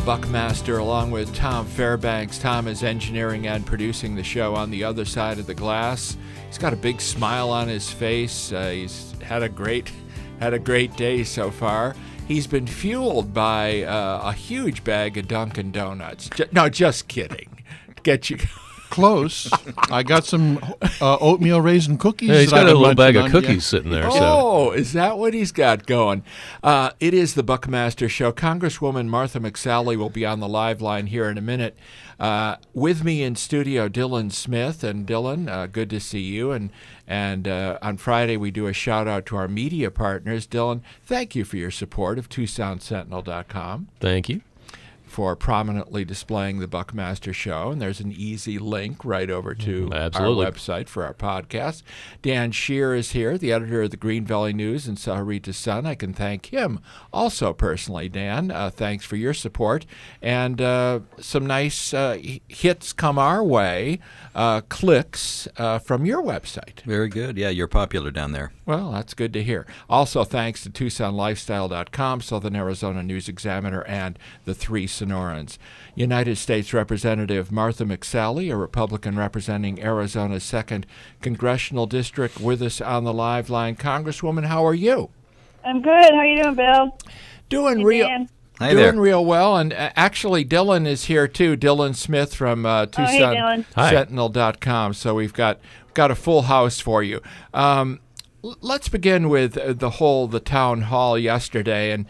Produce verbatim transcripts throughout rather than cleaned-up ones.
Buckmaster along with Tom Fairbanks. Tom is engineering and producing the show on the other side of the glass. He's got a big smile on his face. Uh, he's had a great had a great day so far. He's been fueled by uh, a huge bag of Dunkin' Donuts. J- no, just kidding. Get you... Close. I got some uh, oatmeal raisin cookies. Yeah, he's that got I a little bag of on, cookies yeah. sitting there. Oh, So. is that what he's got going? Uh, it is the Buckmaster Show. Congresswoman Martha McSally will be on the live line here in a minute. Uh, with me in studio, Dylan Smith. And Dylan, uh, good to see you. And and uh, on Friday, we do a shout-out to our media partners. Dylan, thank you for your support of Tucson Sentinel dot com. Thank you. For prominently displaying the Buckmaster Show. And there's an easy link right over to Absolutely. our website for our podcast. Dan Shear is here, the editor of the Green Valley News and Sahuarita Sun. I can thank him also personally, Dan. Uh, thanks for your support. And uh, some nice uh, hits come our way, uh, clicks uh, from your website. Very good. Yeah, you're popular down there. Well, that's good to hear. Also, thanks to Tucson Lifestyle dot com, Southern Arizona News Examiner, and the Three Sonorans. United States Representative Martha McSally, a Republican representing Arizona's second Congressional District, with us on the live line. Congresswoman, how are you? I'm good. How are you doing, Bill? Doing Hey, real. Dan. Hi Doing there. real well, and uh, actually Dylan is here too. Dylan Smith from uh, Oh, hey, Dylan. Tucson Sentinel dot com. So we've got got a full house for you. Um, l- let's begin with uh, the whole the town hall yesterday, and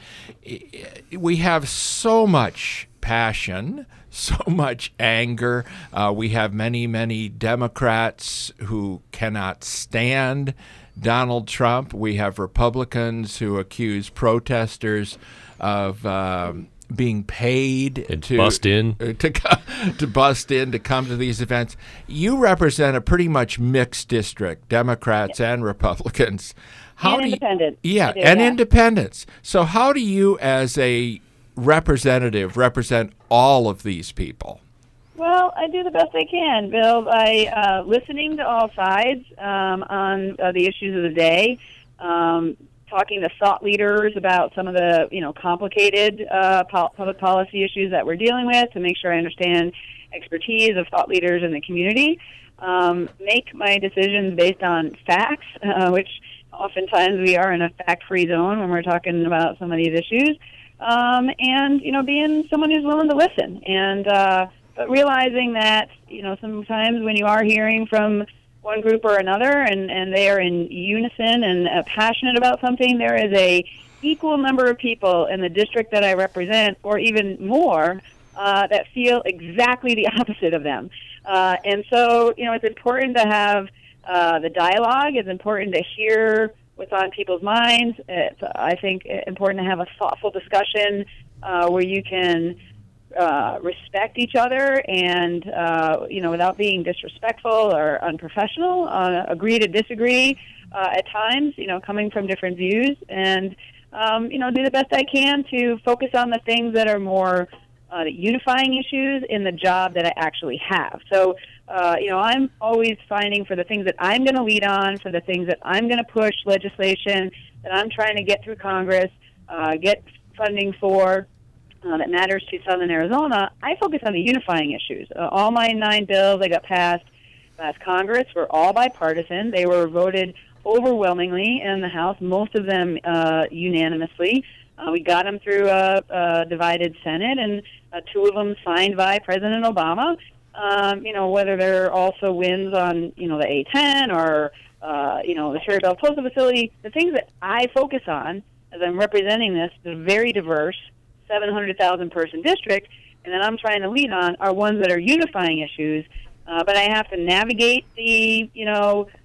uh, we have so much passion, so much anger. Uh, we have many many Democrats who cannot stand Donald Trump. We have Republicans who accuse protesters of um, being paid And to bust in. uh, to co- to bust in to come to these events. You represent a pretty much mixed district, Democrats and Republicans. How And do you- independents. yeah, I do, and yeah. independents. So how do you, as a representative, represent all of these people? Well, I do the best I can, Bill, by uh, listening to all sides um, on uh, the issues of the day, um, talking to thought leaders about some of the, you know, complicated uh, pol- public policy issues that we're dealing with to make sure I understand expertise of thought leaders in the community, um, make my decisions based on facts, uh, which oftentimes we are in a fact-free zone when we're talking about some of these issues, um, and, you know, being someone who's willing to listen and uh, but realizing that, you know, sometimes when you are hearing from one group or another and, and they are in unison and uh, passionate about something, there is a equal number of people in the district that I represent, or even more, uh, that feel exactly the opposite of them. Uh, and so, you know, it's important to have uh, the dialogue. It's important to hear what's on people's minds. It's, I think, important to have a thoughtful discussion uh, where you can Uh, respect each other and, uh, you know, without being disrespectful or unprofessional, uh, agree to disagree uh, at times, you know, coming from different views, and, um, you know, do the best I can to focus on the things that are more uh, unifying issues in the job that I actually have. So, uh, you know, I'm always finding for the things that I'm going to lead on, for the things that I'm going to push legislation, that I'm trying to get through Congress, uh, get funding for, Uh, that matters to Southern Arizona, I focus on the unifying issues. Uh, all my nine bills that got passed last Congress were all bipartisan. They were voted overwhelmingly in the House, most of them uh, unanimously. Uh, we got them through a, a divided Senate, and uh, two of them signed by President Obama. Um, you know, whether there are also wins on, you know, the A ten or, uh, you know, the Cherry Belle Postal Facility, the things that I focus on as I'm representing this, the very diverse seven hundred thousand person district, and that I'm trying to lead on are ones that are unifying issues, uh, but I have to navigate the, you know,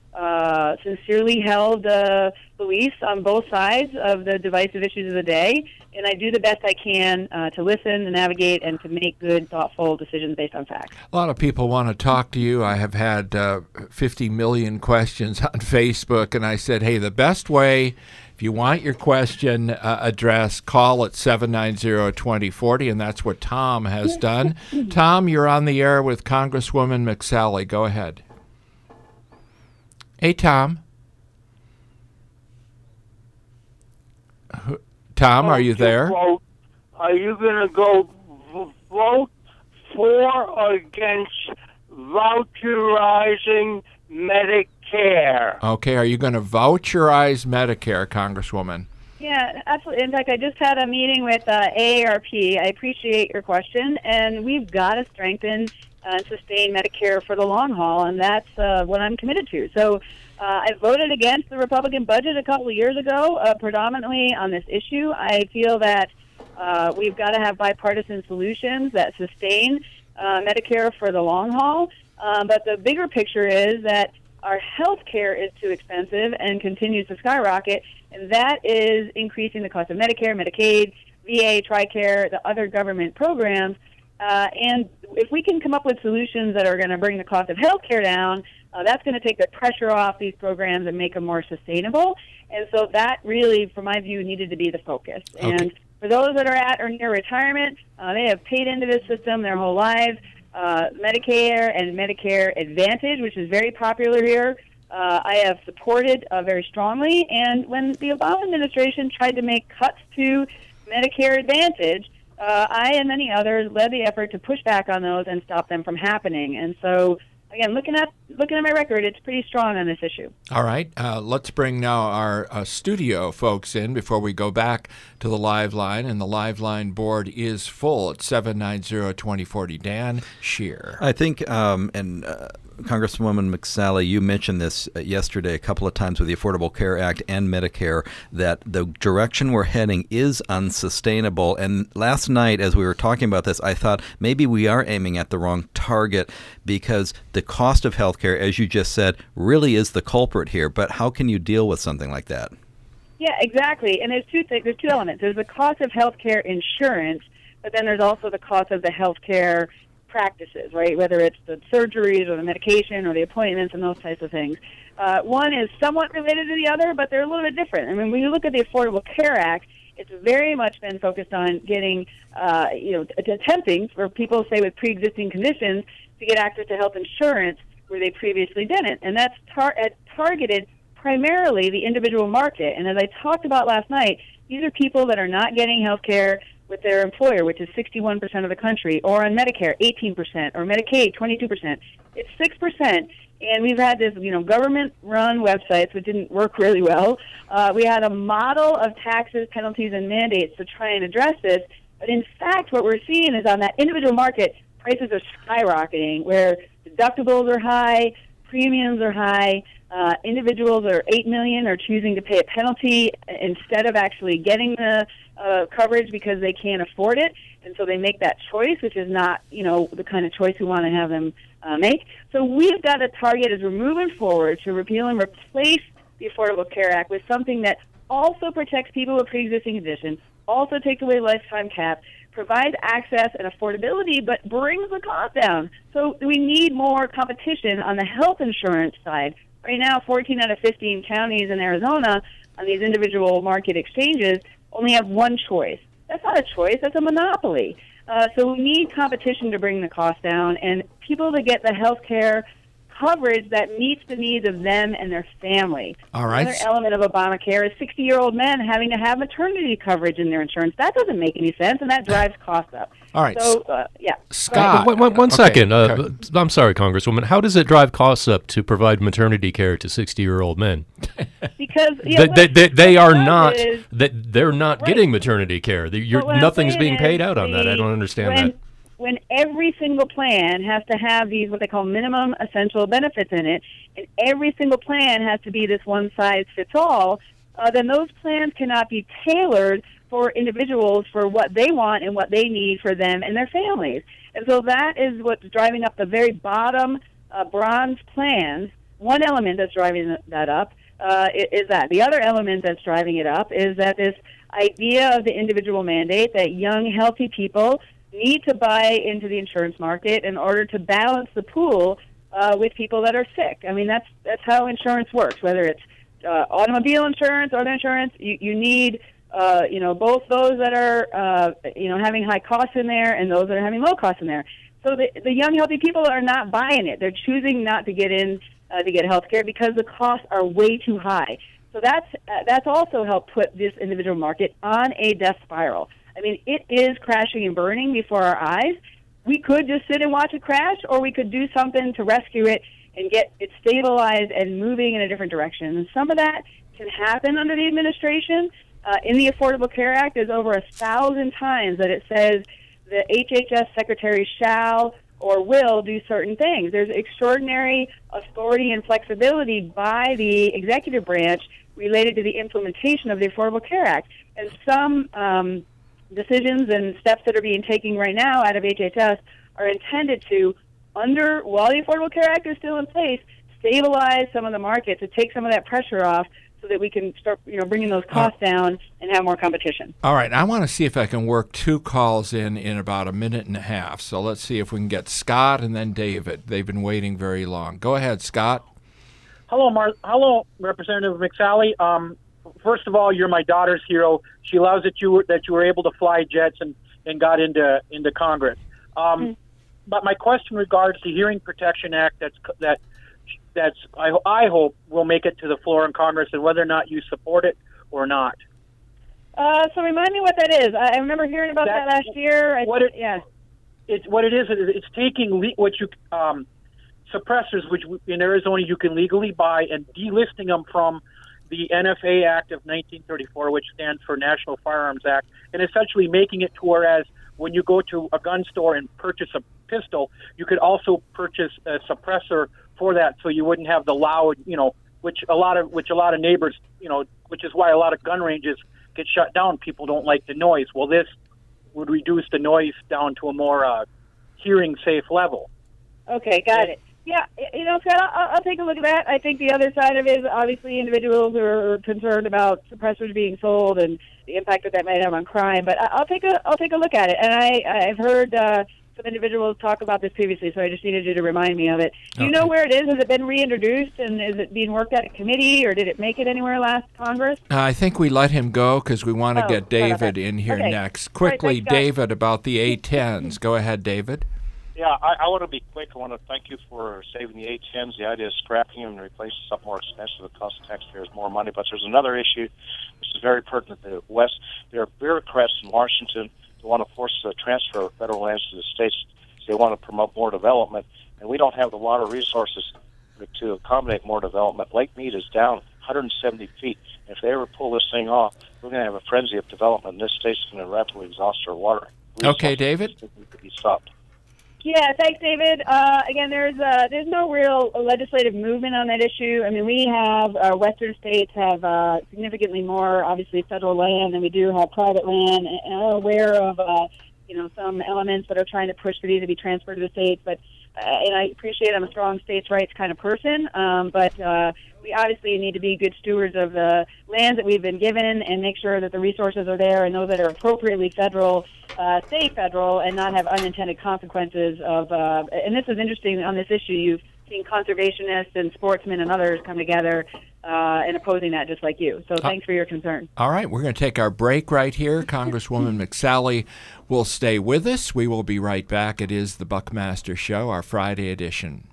uh, sincerely held uh, beliefs on both sides of the divisive issues of the day, and I do the best I can uh, to listen, to navigate, and to make good, thoughtful decisions based on facts. A lot of people want to talk to you. I have had uh, fifty million questions on Facebook, and I said, hey, the best way, if you want your question uh, addressed, call at seven nine zero, two zero four zero, and that's what Tom has done. Tom, you're on the air with Congresswoman McSally. Go ahead. Hey, Tom. Tom, are you there? Vote. Are you going to go vote for or against voucherizing Medicare? Okay, are you going to voucherize Medicare, Congresswoman? Yeah, absolutely. In fact, I just had a meeting with uh, A A R P. I appreciate your question, and we've got to strengthen and sustain Medicare for the long haul, and that's uh, what I'm committed to. So uh, I voted against the Republican budget a couple of years ago, uh, predominantly on this issue. I feel that uh, we've got to have bipartisan solutions that sustain uh, Medicare for the long haul, um, but the bigger picture is that our health care is too expensive and continues to skyrocket, and that is increasing the cost of Medicare, Medicaid, V A, TRICARE, the other government programs. Uh, and if we can come up with solutions that are going to bring the cost of health care down, uh, that's going to take the pressure off these programs and make them more sustainable. And so that really, from my view, needed to be the focus. Okay. And for those that are at or near retirement, uh, they have paid into this system their whole lives. Uh, Medicare and Medicare Advantage, which is very popular here, uh, I have supported uh, very strongly. And when the Obama administration tried to make cuts to Medicare Advantage, uh, I and many others led the effort to push back on those and stop them from happening. And so, again, looking at looking at my record, it's pretty strong on this issue. All right. Uh, let's bring now our uh, studio folks in before we go back to the live line. And the live line board is full at seven nine zero, two zero four zero. Dan Scheer. I think, um, and uh, Congresswoman McSally, you mentioned this uh, yesterday a couple of times with the Affordable Care Act and Medicare, that the direction we're heading is unsustainable. And last night, as we were talking about this, I thought maybe we are aiming at the wrong target because the cost of health care, as you just said, really is the culprit here. But how can you deal with something like that? Yeah, exactly. And there's two th- there's two elements. There's the cost of health care insurance, but then there's also the cost of the health care practices, right? Whether it's the surgeries or the medication or the appointments and those types of things. Uh, one is somewhat related to the other, but they're a little bit different. I mean, when you look at the Affordable Care Act, it's very much been focused on getting, uh, you know, attempting for people, say, with pre-existing conditions to get access to health insurance where they previously didn't. And that's tar- targeted primarily the individual market. And as I talked about last night, these are people that are not getting health care with their employer, which is sixty-one percent of the country, or on Medicare, eighteen percent, or Medicaid, twenty-two percent. It's six percent, and we've had this, you know, government-run websites that didn't work really well. Uh, we had a model of taxes, penalties, and mandates to try and address this, but in fact, what we're seeing is on that individual market, prices are skyrocketing, where deductibles are high, premiums are high, uh, individuals are eight million dollars are choosing to pay a penalty instead of actually getting the uh, coverage because they can't afford it, and so they make that choice, which is not, you know, the kind of choice we want to have them uh, make. So we've got a target as we're moving forward to repeal and replace the Affordable Care Act with something that also protects people with pre-existing conditions, also takes away lifetime cap, provides access and affordability, but brings the cost down. So we need more competition on the health insurance side. Right now, fourteen out of fifteen counties in Arizona on these individual market exchanges only have one choice. That's not a choice. That's a monopoly. Uh, so we need competition to bring the cost down and people to get the health care coverage that meets the needs of them and their family. All right. Another element of Obamacare is sixty-year-old men having to have maternity coverage in their insurance. That doesn't make any sense, and that drives costs up. All right. So, uh, yeah. Scott. One, one, one Okay, second. Uh, okay. I'm sorry, Congresswoman. How does it drive costs up to provide maternity care to sixty-year-old men? Because you They, know, they, they, they what are it does not. is- That they're not Right. getting maternity care. They- You're, But what I'm nothing's saying being is paid out on that. I the- don't understand when, that. When every single plan has to have these what they call minimum essential benefits in it, and every single plan has to be this one size fits all, uh, then those plans cannot be tailored for individuals for what they want and what they need for them and their families. And so that is what's driving up the very bottom uh, bronze plans. One element that's driving that up uh, is that. The other element that's driving it up is that this idea of the individual mandate that young, healthy people need to buy into the insurance market in order to balance the pool uh, with people that are sick. I mean, that's that's how insurance works. Whether it's uh, automobile insurance or other insurance, you, you need uh, you know both those that are uh, you know having high costs in there and those that are having low costs in there. So the, the young, healthy people are not buying it. They're choosing not to get in uh, to get health care because the costs are way too high. So that's uh, that's also helped put this individual market on a death spiral. I mean, it is crashing and burning before our eyes. We could just sit and watch it crash, or we could do something to rescue it and get it stabilized and moving in a different direction. And some of that can happen under the administration. Uh, in the Affordable Care Act, there's over a thousand times that it says the H H S secretary shall or will do certain things. There's extraordinary authority and flexibility by the executive branch related to the implementation of the Affordable Care Act. And some um, decisions and steps that are being taken right now out of H H S are intended to, under while the Affordable Care Act is still in place, stabilize some of the market to take some of that pressure off, so that we can start, you know, bringing those costs down and have more competition. All right, I want to see if I can work two calls in in about a minute and a half. So let's see if we can get Scott and then David. They've been waiting very long. Go ahead, Scott. Hello, Mar- Hello, Representative McSally. Um, first of all, you're my daughter's hero. She loves that you were, that you were able to fly jets and, and got into into Congress. Um, mm-hmm. But my question regards the Hearing Protection Act that's that. That's I, I hope will make it to the floor in Congress, and whether or not you support it or not. Uh, so remind me what that is. I remember hearing about that, that last year. I, what it, yeah, it's what it is. It's taking le- what you um, suppressors, which in Arizona you can legally buy, and delisting them from the N F A Act of nineteen thirty-four, which stands for National Firearms Act, and essentially making it to whereas when you go to a gun store and purchase a pistol, you could also purchase a suppressor for that, so you wouldn't have the loud, you know, which a lot of which a lot of neighbors, you know, which is why a lot of gun ranges get shut down. People don't like the noise. Well, this would reduce the noise down to a more uh, hearing safe level. Okay, got it. Yeah, you know, Scott, I'll, I'll take a look at that. I think the other side of it is obviously individuals are concerned about suppressors being sold and the impact that that might have on crime. But I'll take a I'll take a look at it. And I I've heard Uh, some individuals talk about this previously, so I just needed you to remind me of it. Do you okay. know where it is? Has it been reintroduced, and is it being worked at a committee, or did it make it anywhere last Congress? Uh, I think we let him go because we want to oh, get David in here okay. next. Quickly, right, David, about the A tens. Go ahead, David. Yeah, I, I want to be quick. I want to thank you for saving the A tens. The idea of scrapping them and replacing something more expensive that costs taxpayers more money. But there's another issue which is very pertinent. The West, there are bureaucrats in Washington who want to force the transfer of federal lands to the states. They want to promote more development, and we don't have the water resources to accommodate more development. Lake Mead is down one hundred seventy feet. If they ever pull this thing off, we're going to have a frenzy of development, and this state's going to rapidly exhaust our water resources. Okay, David? To be stopped. Yeah, thanks, David. Uh, again, there's uh, there's no real legislative movement on that issue. I mean, we have, uh, Western states have uh, significantly more, obviously, federal land than we do have private land, and I'm aware of uh, you know, some elements that are trying to push for these to be transferred to the states. But, uh, and I appreciate I'm a strong states' rights kind of person, um, but uh, we obviously need to be good stewards of the lands that we've been given and make sure that the resources are there and those that are appropriately federal, uh, stay federal, and not have unintended consequences of, uh, and this is interesting on this issue, you've seen conservationists and sportsmen and others come together uh, and opposing that just like you. So thanks for your concern. All right, we're going to take our break right here. Congresswoman McSally will stay with us. We will be right back. It is the Buckmaster Show, our Friday edition.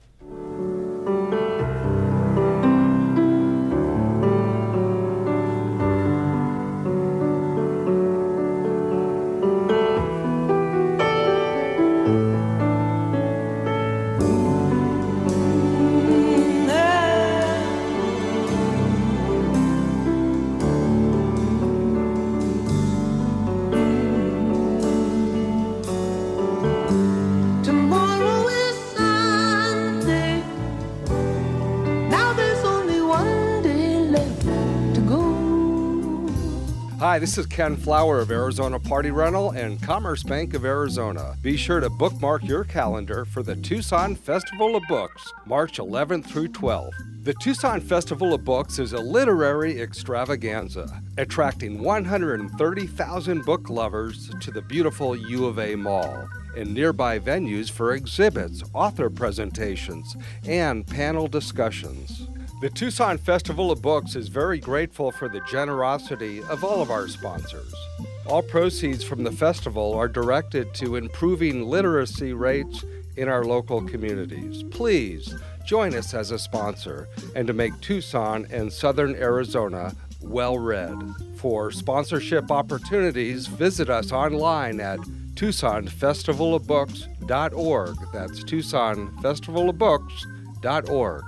Hi, this is Ken Flower of Arizona Party Rental and Commerce Bank of Arizona. Be sure to bookmark your calendar for the Tucson Festival of Books, March eleventh through twelfth. The Tucson Festival of Books is a literary extravaganza, attracting one hundred thirty thousand book lovers to the beautiful U of A Mall and nearby venues for exhibits, author presentations, and panel discussions. The Tucson Festival of Books is very grateful for the generosity of all of our sponsors. All proceeds from the festival are directed to improving literacy rates in our local communities. Please join us as a sponsor and to make Tucson and Southern Arizona well-read. For sponsorship opportunities, visit us online at Tucson Festival of Books dot org. That's Tucson Festival of Books dot org.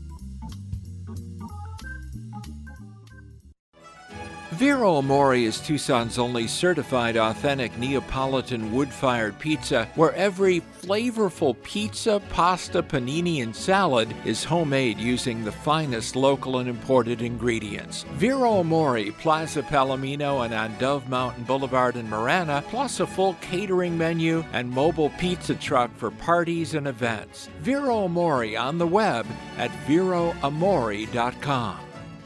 Vero Amore is Tucson's only certified authentic Neapolitan wood-fired pizza, where every flavorful pizza, pasta, panini, and salad is homemade using the finest local and imported ingredients. Vero Amore, Plaza Palomino and on Dove Mountain Boulevard in Marana, plus a full catering menu and mobile pizza truck for parties and events. Vero Amore on the web at vero amore dot com.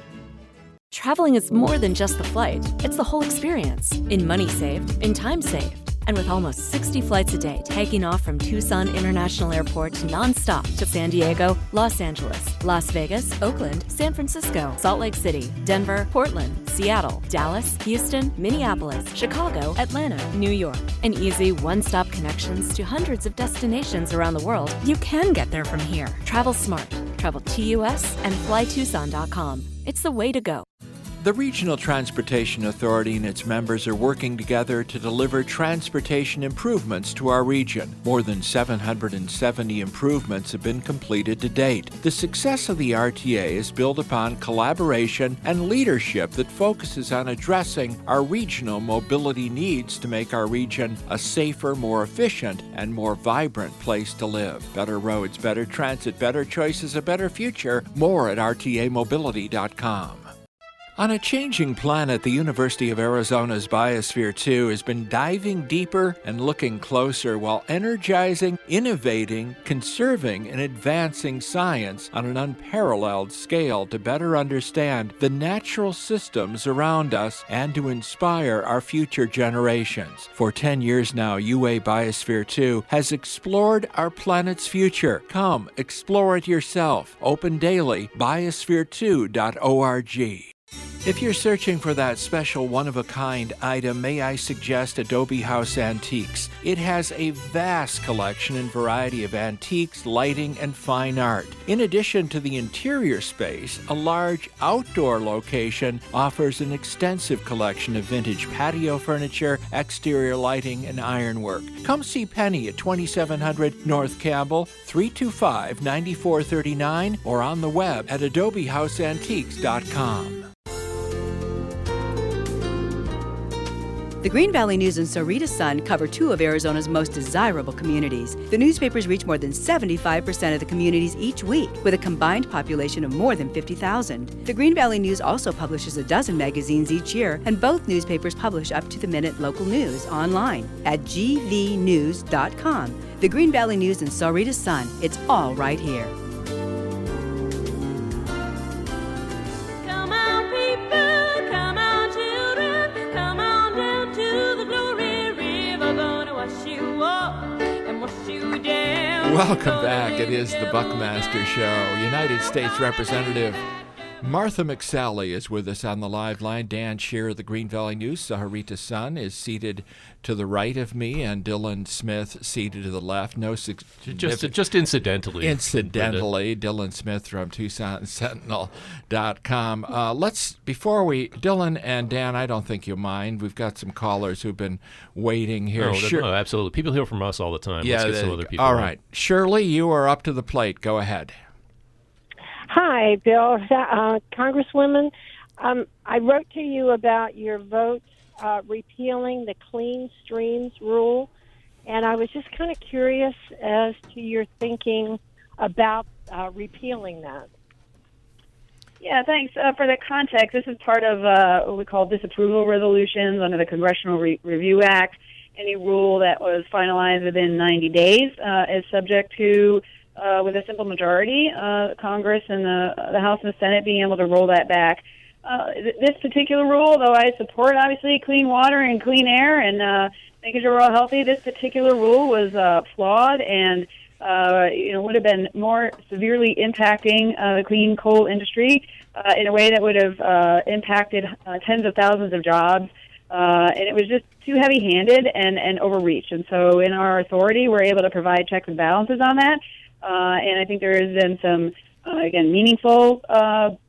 Traveling is more than just the flight. It's the whole experience. In money saved, in time saved. And with almost sixty flights a day taking off from Tucson International Airport nonstop to San Diego, Los Angeles, Las Vegas, Oakland, San Francisco, Salt Lake City, Denver, Portland, Seattle, Dallas, Houston, Minneapolis, Chicago, Atlanta, New York. And easy one-stop connections to hundreds of destinations around the world. You can get there from here. Travel smart. Travel T U S and fly tucson dot com. It's the way to go. The Regional Transportation Authority and its members are working together to deliver transportation improvements to our region. More than seven hundred seventy improvements have been completed to date. The success of the R T A is built upon collaboration and leadership that focuses on addressing our regional mobility needs to make our region a safer, more efficient, and more vibrant place to live. Better roads, better transit, better choices, a better future. More at r t a mobility dot com. On a changing planet, the University of Arizona's Biosphere two has been diving deeper and looking closer while energizing, innovating, conserving, and advancing science on an unparalleled scale to better understand the natural systems around us and to inspire our future generations. For ten years now, U A Biosphere two has explored our planet's future. Come, explore it yourself. Open daily, biosphere two dot org. If you're searching for that special one-of-a-kind item, may I suggest Adobe House Antiques. It has a vast collection and variety of antiques, lighting, and fine art. In addition to the interior space, a large outdoor location offers an extensive collection of vintage patio furniture, exterior lighting, and ironwork. Come see Penny at twenty-seven hundred North Campbell, three two five, nine four three nine, or on the web at adobe house antiques dot com. The Green Valley News and Sahuarita Sun cover two of Arizona's most desirable communities. The newspapers reach more than seventy-five percent of the communities each week, with a combined population of more than fifty thousand. The Green Valley News also publishes a dozen magazines each year, and both newspapers publish up-to-the-minute local news online at g v news dot com. The Green Valley News and Sahuarita Sun, it's all right here. Welcome back. It is the Buckmaster Show. United States Representative Martha McSally is with us on the live line. Dan Shearer of the Green Valley News, Sahuarita Sun, is seated to the right of me, and Dylan Smith seated to the left. No, su- just just incidentally. Incidentally, Dylan Smith from Tucson Sentinel dot com. Uh, let's before we, Dylan and Dan, I don't think you'll mind. We've got some callers who've been waiting here. No, Sure. no, absolutely. People hear from us all the time. Yeah, Let's get they, some other people. all on. right, Shirley, you are up to the plate. Go ahead. Hi, Bill. Uh, Congresswoman, um, I wrote to you about your vote uh, repealing the Clean Streams rule, and I was just kind of curious as to your thinking about uh, repealing that. Yeah, thanks. Uh, for the context, this is part of uh, what we call disapproval resolutions under the Congressional Re- Review Act. Any rule that was finalized within ninety days uh, is subject to Uh, with a simple majority, uh, Congress and the, the House and the Senate being able to roll that back. Uh, th- this particular rule, though I support, obviously, clean water and clean air and uh, making sure we're all healthy, this particular rule was uh, flawed and uh, you know, would have been more severely impacting uh, the clean coal industry uh, in a way that would have uh, impacted uh, tens of thousands of jobs. Uh, and it was just too heavy-handed and, and overreach. And so in our authority, we're able to provide checks and balances on that. Uh, and I think there has been some, uh, again, meaningful uh,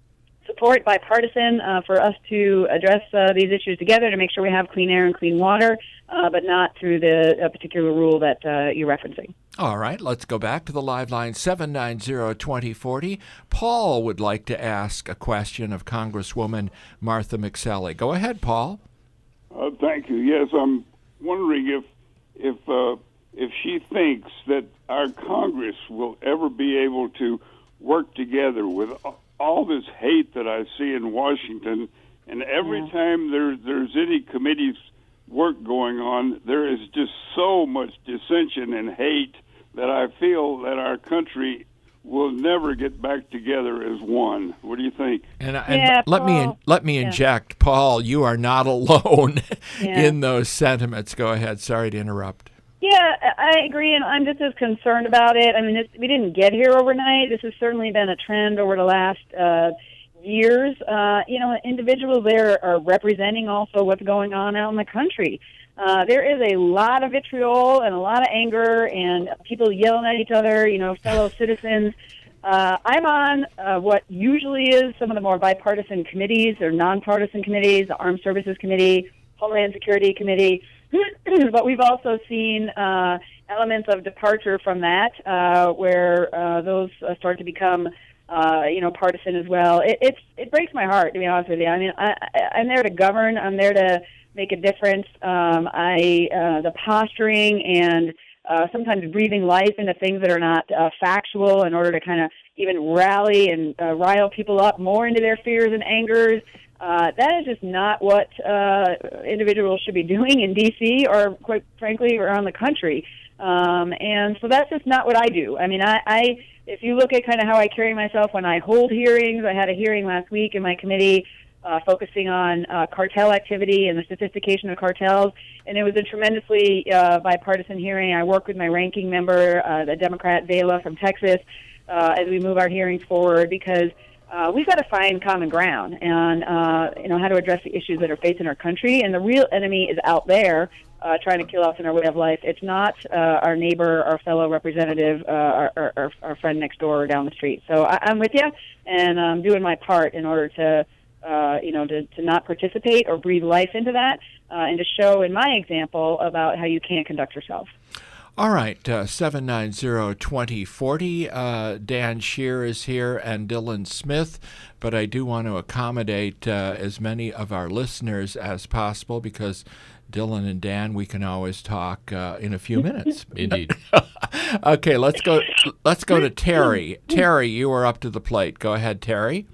support, bipartisan, uh, for us to address uh, these issues together to make sure we have clean air and clean water, uh, but not through the uh, particular rule that uh, you're referencing. All right, let's go back to the live line seven nine zero, two zero four zero. Paul would like to ask a question of Congresswoman Martha McSally. Go ahead, Paul. Uh, thank you. Yes, I'm wondering if if uh, if she thinks that our Congress will ever be able to work together with all this hate that I see in Washington, and every yeah. time there, there's any committee's work going on, there is just so much dissension and hate that I feel that our country will never get back together as one. What do you think? And, and yeah, let Paul. me in, let me yeah. inject, Paul. You are not alone yeah. in those sentiments. Go ahead. Sorry to interrupt. Yeah, I agree, and I'm just as concerned about it. I mean, this, we didn't get here overnight. This has certainly been a trend over the last uh, years. Uh, you know, individuals there are representing also what's going on out in the country. Uh, there is a lot of vitriol and a lot of anger and people yelling at each other, you know, fellow citizens. Uh, I'm on uh, what usually is some of the more bipartisan committees or nonpartisan committees, the Armed Services Committee, Homeland Security Committee. But we've also seen uh, elements of departure from that, uh, where uh, those uh, start to become, uh, you know, partisan as well. It, it's it breaks my heart, to be honest with you. I mean, I, I'm there to govern. I'm there to make a difference. Um, I uh, the posturing and uh, sometimes breathing life into things that are not uh, factual in order to kind of even rally and uh, rile people up more into their fears and angers. Uh, that is just not what uh, individuals should be doing in D C or, quite frankly, around the country. Um, and so that's just not what I do. I mean, I, I if you look at kind of how I carry myself when I hold hearings, I had a hearing last week in my committee uh, focusing on uh, cartel activity and the sophistication of cartels, and it was a tremendously uh, bipartisan hearing. I worked with my ranking member, uh, the Democrat Vela from Texas, uh, as we move our hearings forward, because Uh, we've got to find common ground and, uh, you know, how to address the issues that are facing our country. And the real enemy is out there uh, trying to kill us in our way of life. It's not uh, our neighbor, our fellow representative, uh, our, our, our friend next door or down the street. So I, I'm with you, and I'm doing my part in order to, uh, you know, to, to not participate or breathe life into that, uh, and to show in my example about how you can conduct yourself. All right, uh, seven nine zero, two zero four zero. Uh, Dan Shear is here and Dylan Smith, but I do want to accommodate uh, as many of our listeners as possible because Dylan and Dan, we can always talk uh, in a few minutes. Indeed. Okay, let's go. Let's go to Terry. Terry, you are up to the plate. Go ahead, Terry.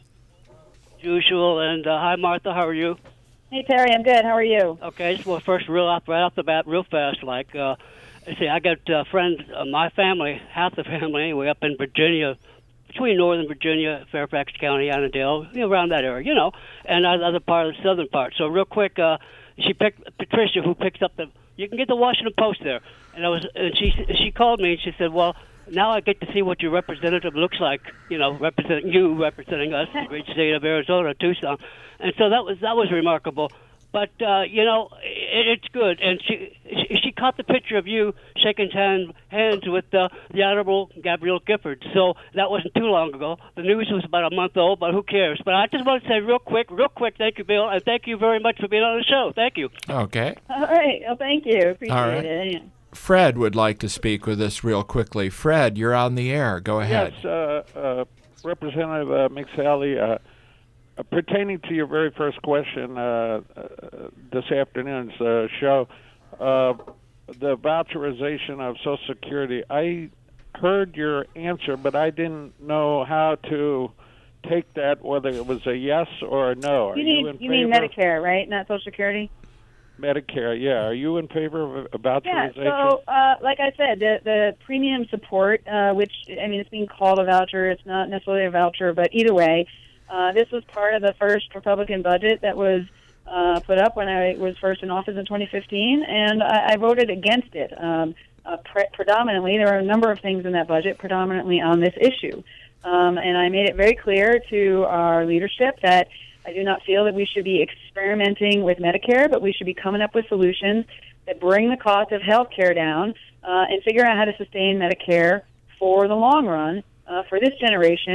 Usual, and uh, hi, Martha. How are you? Hey, Terry. I'm good. How are you? Okay. Well, first, real off right off the bat, real fast, like. Uh, See, I got uh, friends, uh, my family, half the family anyway, up in Virginia, between Northern Virginia, Fairfax County, Annandale, you know, around that area, you know, and the other part of the southern part. So real quick, uh, she picked Patricia, who picks up the. You can get the Washington Post there, and I was, and she she called me and she said, well, now I get to see what your representative looks like, you know, representing you, representing us, the great state of Arizona, Tucson, and so that was that was remarkable. But, uh, you know, it, it's good. And she, she she caught the picture of you shaking hand, hands with uh, the Honorable Gabrielle Gifford. So that wasn't too long ago. The news was about a month old, but who cares? But I just want to say real quick, real quick, thank you, Bill, and thank you very much for being on the show. Thank you. Okay. All right. Well, thank you. Appreciate All right. it. Fred would like to speak with us real quickly. Fred, you're on the air. Go ahead. Yes, uh, uh, Representative uh, McSally, uh, Uh, pertaining to your very first question uh, uh, this afternoon's uh, show, uh, the voucherization of Social Security, I heard your answer, but I didn't know how to take that, whether it was a yes or a no. Are you, need, you in you favor mean Medicare, right? Not Social Security? Medicare, yeah. Are you in favor of a voucherization? Yeah, so uh, like I said, the, the premium support, uh, which, I mean, it's being called a voucher. It's not necessarily a voucher, but either way, Uh, this was part of the first Republican budget that was uh, put up when I was first in office in twenty fifteen, and I, I voted against it. Um, uh, pre- predominantly, there are a number of things in that budget, predominantly on this issue. Um, and I made it very clear to our leadership that I do not feel that we should be experimenting with Medicare, but we should be coming up with solutions that bring the cost of health care down uh, and figure out how to sustain Medicare for the long run uh, for this generation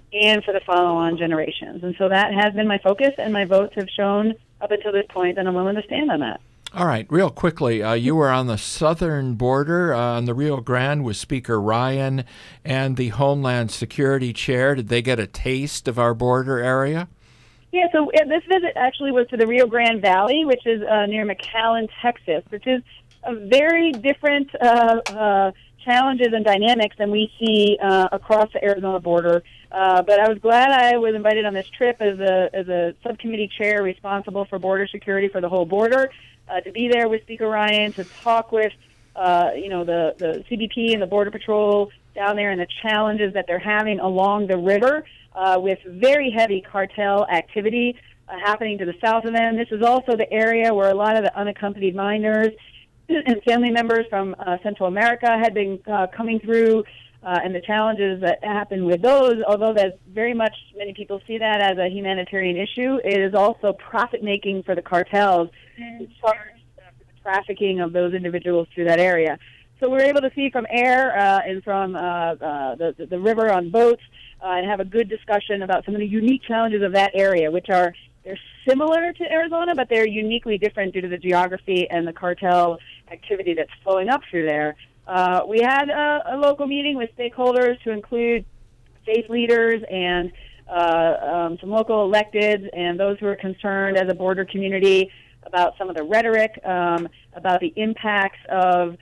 and for the follow-on generations. And so that has been my focus, and my votes have shown up until this point that I'm willing to stand on that. All right, real quickly, uh, you were on the southern border uh, on the Rio Grande with Speaker Ryan and the Homeland Security Chair. Did they get a taste of our border area? Yeah, so uh, this visit actually was to the Rio Grande Valley, which is uh, near McAllen, Texas, which is a very different uh, uh, challenges and dynamics than we see uh, across the Arizona border. Uh, but I was glad I was invited on this trip as a as a subcommittee chair responsible for border security for the whole border, uh, to be there with Speaker Ryan, to talk with uh, you know the, the C B P and the Border Patrol down there and the challenges that they're having along the river uh, with very heavy cartel activity uh, happening to the south of them. This is also the area where a lot of the unaccompanied minors and family members from uh, Central America had been uh, coming through. Uh, and the challenges that happen with those, although there's very much, many people see that as a humanitarian issue, it is also profit-making for the cartels who charge uh, for the trafficking of those individuals through that area. So we're able to see from air uh, and from uh, uh, the, the river on boats uh, and have a good discussion about some of the unique challenges of that area, which are they're similar to Arizona, but they're uniquely different due to the geography and the cartel activity that's flowing up through there. Uh, we had a, a local meeting with stakeholders to include faith leaders and uh, um, some local electeds and those who are concerned as a border community about some of the rhetoric, um, about the impacts of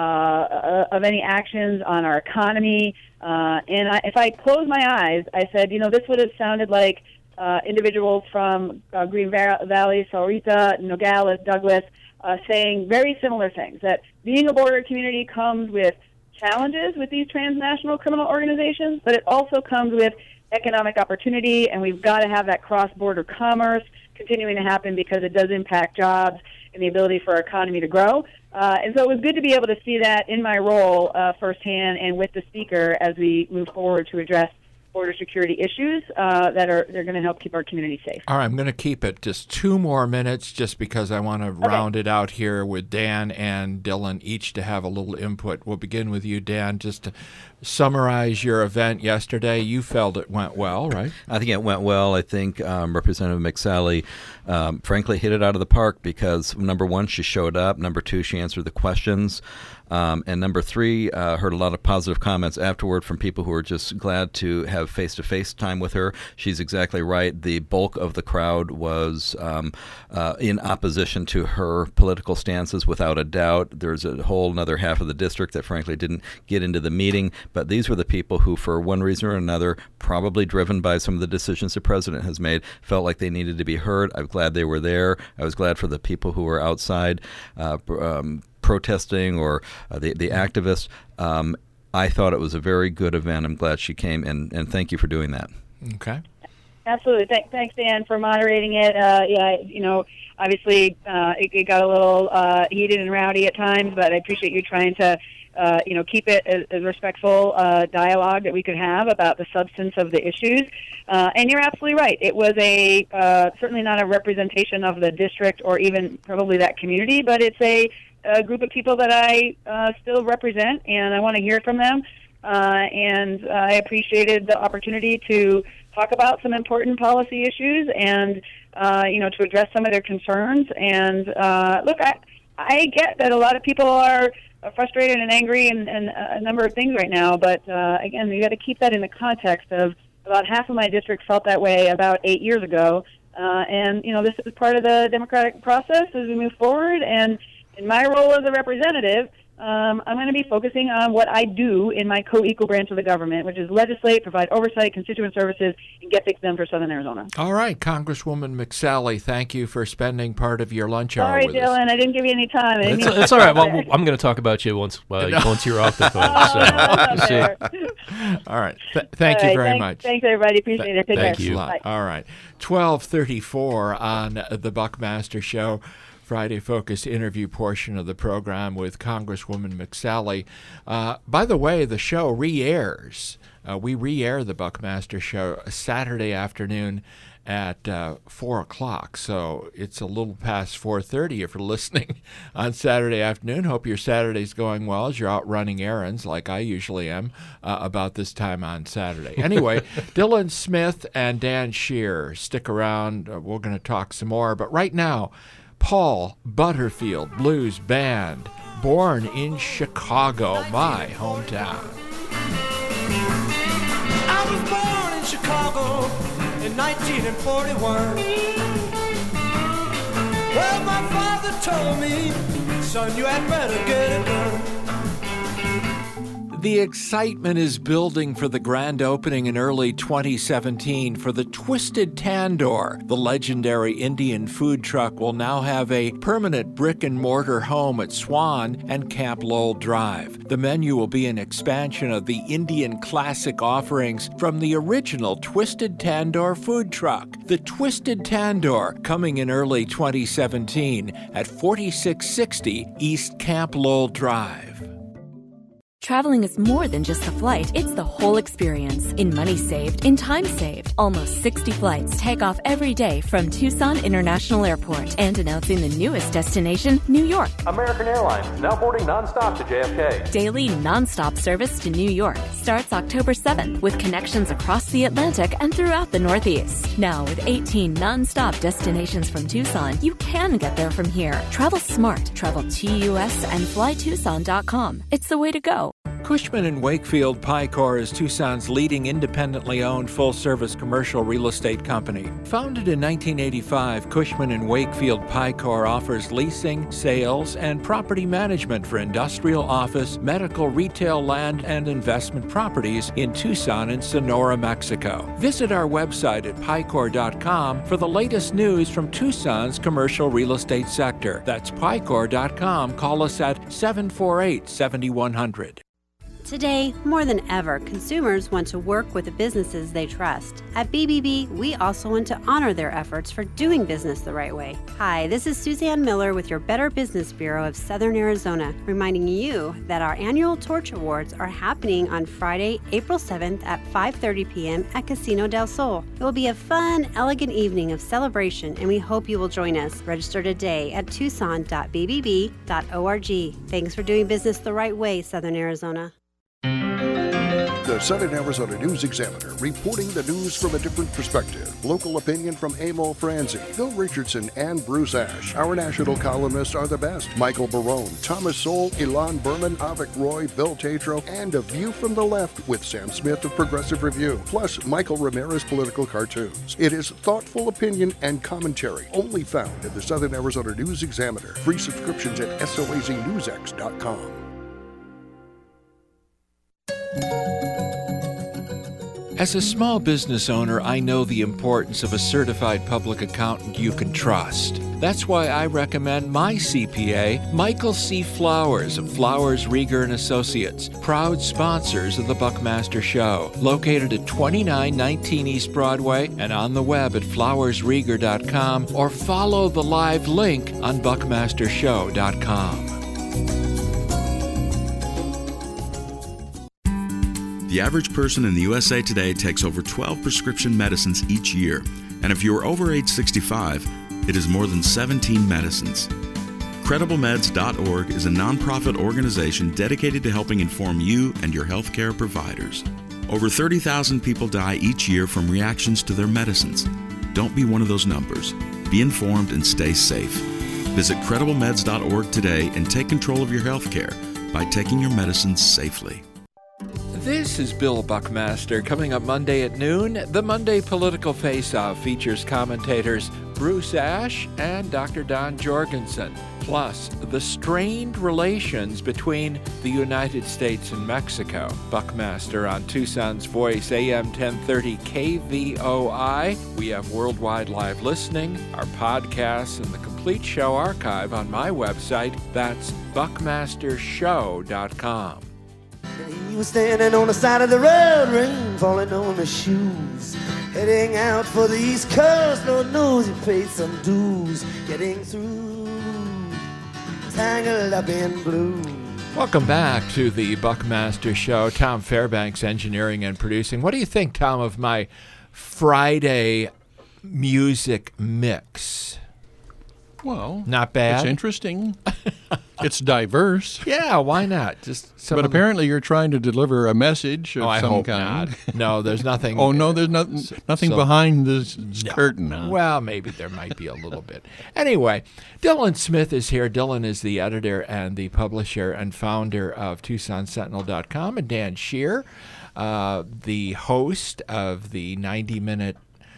uh, of any actions on our economy. Uh, and I, if I close my eyes, I said, you know, this would have sounded like uh, individuals from uh, Green Valley, Sahuarita, Nogales, Douglas, Uh, saying very similar things, that being a border community comes with challenges with these transnational criminal organizations, but it also comes with economic opportunity, and we've got to have that cross-border commerce continuing to happen because it does impact jobs and the ability for our economy to grow. Uh, and so it was good to be able to see that in my role uh, firsthand and with the speaker as we move forward to address border security issues uh, that are they're going to help keep our community safe. All right, I'm going to keep it just two more minutes just because I want to Okay. round it out here with Dan and Dylan each to have a little input. We'll begin with you, Dan, just to summarize your event yesterday. You felt it went well, right? I think it went well. I think um, Representative McSally, um, frankly, hit it out of the park because, number one, she showed up. Number two, she answered the questions. Um, and number three, uh, heard a lot of positive comments afterward from people who were just glad to have face-to-face time with her. She's exactly right. The bulk of the crowd was um, uh, in opposition to her political stances, without a doubt. There's a whole other half of the district that, frankly, didn't get into the meeting. But these were the people who, for one reason or another, probably driven by some of the decisions the president has made, felt like they needed to be heard. I'm glad they were there. I was glad for the people who were outside uh, um, protesting or uh, the, the activists. Um, I thought it was a very good event. I'm glad she came, and, and thank you for doing that. Okay. Absolutely. Th- thanks, Dan, for moderating it. Uh, yeah, you know, obviously uh, it, it got a little uh, heated and rowdy at times, but I appreciate you trying to, uh, you know, keep it as, as respectful uh, dialogue that we could have about the substance of the issues. Uh, and you're absolutely right. It was a uh, certainly not a representation of the district or even probably that community, but it's a, a group of people that I uh, still represent, and I want to hear from them. Uh, and I appreciated the opportunity to talk about some important policy issues and, uh, you know, to address some of their concerns. And, uh, look, I, I get that a lot of people are frustrated and angry and, and a number of things right now, but, uh, again, you got to keep that in the context of about half of my district felt that way about eight years ago. Uh, and, you know, this is part of the democratic process as we move forward. And in my role as a representative, Um, I'm going to be focusing on what I do in my co-equal branch of the government, which is legislate, provide oversight, constituent services, and get things done for Southern Arizona. All right, Congresswoman McSally, thank you for spending part of your lunch Sorry, hour with Dylan, us. I didn't give you any time. I didn't It's, mean it's to- all right. Well, I'm going to talk about you once uh, once you're off the phone. So, not you see. fair. All right, Th- thank All you right, very thanks, much. Thanks, everybody. Appreciate it. Take Thanks care. a lot. Bye. All right, twelve thirty-four on the Buckmaster Show. Friday Focus interview portion of the program with Congresswoman McSally. Uh, by the way, the show re-airs. Uh, we re-air the Buckmaster Show Saturday afternoon at uh, four o'clock. So it's a little past four thirty if you're listening on Saturday afternoon. Hope your Saturday's going well as you're out running errands like I usually am uh, about this time on Saturday. Anyway, Dylan Smith and Dan Shear, stick around. Uh, we're going to talk some more. But right now, Paul Butterfield Blues Band, born in Chicago, my hometown. I was born in Chicago in nineteen forty-one. Well, my father told me, son, you had better get it done. The excitement is building for the grand opening in early twenty seventeen for the Twisted Tandoor. The legendary Indian food truck will now have a permanent brick-and-mortar home at Swan and Camp Lowell Drive. The menu will be an expansion of the Indian classic offerings from the original Twisted Tandoor food truck. The Twisted Tandoor, coming in early twenty seventeen at forty-six sixty East Camp Lowell Drive. Traveling is more than just a flight, it's the whole experience. In money saved, in time saved. Almost sixty flights take off every day from Tucson International Airport. And announcing the newest destination, New York. American Airlines, now boarding nonstop to J F K. Daily nonstop service to New York starts October seventh with connections across the Atlantic and throughout the Northeast. Now with eighteen nonstop destinations from Tucson, you can get there from here. Travel smart. Travel T U S and fly tucson dot com. It's the way to go. Cushman and Wakefield Picor is Tucson's leading independently owned full-service commercial real estate company. Founded in nineteen eighty-five, Cushman and Wakefield Picor offers leasing, sales, and property management for industrial, office, medical, retail, land, and investment properties in Tucson and Sonora, Mexico. Visit our website at picor dot com for the latest news from Tucson's commercial real estate sector. That's picor dot com. Call us at seven four eight, seven one zero zero. Today, more than ever, consumers want to work with the businesses they trust. At B B B, we also want to honor their efforts for doing business the right way. Hi, this is Suzanne Miller with your Better Business Bureau of Southern Arizona, reminding you that our annual Torch Awards are happening on Friday, April seventh at five thirty p.m. at Casino del Sol. It will be a fun, elegant evening of celebration, and we hope you will join us. Register today at tucson dot b b b dot org. Thanks for doing business the right way, Southern Arizona. The Southern Arizona News Examiner, reporting the news from a different perspective. Local opinion from Emil Franzi, Bill Richardson, and Bruce Ash. Our national columnists are the best. Michael Barone, Thomas Sowell, Elon Berman, Avik Roy, Bill Tatro, and A View from the Left with Sam Smith of Progressive Review. Plus, Michael Ramirez political cartoons. It is thoughtful opinion and commentary, only found in the Southern Arizona News Examiner. Free subscriptions at S O A Z news x dot com. As a small business owner, I know the importance of a certified public accountant you can trust. That's why I recommend my C P A, Michael C. Flowers of Flowers, Rieger and Associates, proud sponsors of the Buckmaster Show, located at twenty-nine nineteen East Broadway and on the web at flowers rieger dot com, or follow the live link on buckmaster show dot com. The average person in the U S A today takes over twelve prescription medicines each year, and if you are over age sixty-five, it is more than seventeen medicines. credible meds dot org is a nonprofit organization dedicated to helping inform you and your healthcare providers. Over thirty thousand people die each year from reactions to their medicines. Don't be one of those numbers. Be informed and stay safe. Visit credible meds dot org today and take control of your healthcare by taking your medicines safely. This is Bill Buckmaster. Coming up Monday at noon, the Monday Political Face-Off features commentators Bruce Ash and Doctor Don Jorgensen, plus the strained relations between the United States and Mexico. Buckmaster on Tucson's Voice, A M ten thirty K V O I. We have worldwide live listening, our podcasts, and the complete show archive on my website. That's buckmaster show dot com. He was standing on the side of the road, rain falling on his shoes, heading out for the East Coast. Lord knows he paid some dues, getting through, tangled up in blue. Welcome back to the Buckmaster Show. Tom Fairbanks, engineering and producing. What do you think, Tom, of my Friday music mix. Well, not bad. It's interesting. It's diverse. Yeah, why not? Just some but of the- apparently you're trying to deliver a message of Oh, I some hope kind. not. No, there's nothing. oh no, there's nothing. Nothing so- behind this No. curtain. Huh? Well, maybe there might be a little bit. Anyway, Dylan Smith is here. Dylan is the editor and the publisher and founder of Tucson Sentinel dot com, and Dan Shear, uh, the host of the ninety minute